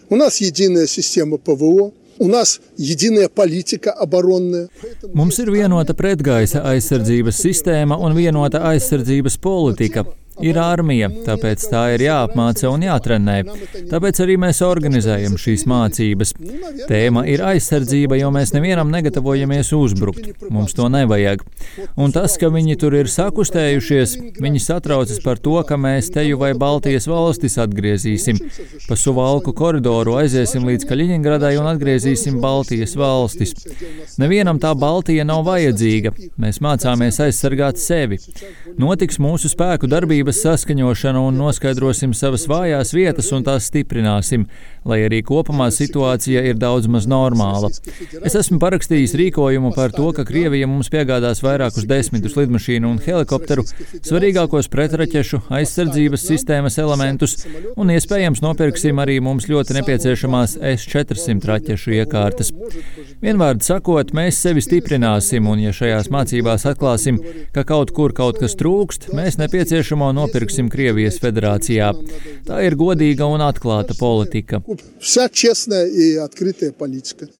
У нас единая система ПВО. У нас единая политика оборонная. Mums ir vienota pretgaisa aizsardzības sistēma un vienota aizsardzības politika. Ir armija, tāpēc tā ir jāapmāca un jātrenē. Tāpēc arī mēs organizējam šīs mācības. Tēma ir aizsardzība, jo mēs nevienam negatavojamies uzbrukt. Mums to nevajag. Un tas, ka viņi tur ir sakustējušies, viņi satraucas par to, ka mēs teju vai Baltijas valstis atgriezīsim. Pa Suvalku koridoru aiziesim līdz Kaļiņingradai un atgriezīsim Baltijas valstis. Nevienam tā Baltija nav vajadzīga. Mēs mācāmies aizsargāt sevi. Notiks mūsu spēku darbība saskaņošanu un noskaidrosim savas vājās vietas un tās stiprināsim, lai arī kopumā situācija ir daudz maz normāla. Es esmu parakstījis rīkojumu par to, ka Krievija mums piegādās vairākus 10 lidmašīnu un helikopteru, svarīgākos pretraķešu, aizsardzības sistēmas elementus un iespējams nopirksim arī mums ļoti nepieciešamās S-400 raķešu iekārtas. Vienvārdu sakot, mēs sevi stiprināsim un ja šajās mācībās atklāsim, ka kaut kur kaut kas trūkst, mēs nepieciešamo nopirksim Krievijas federācijā. Tā ir godīga un atklāta politika. Вся честная и открытая политика.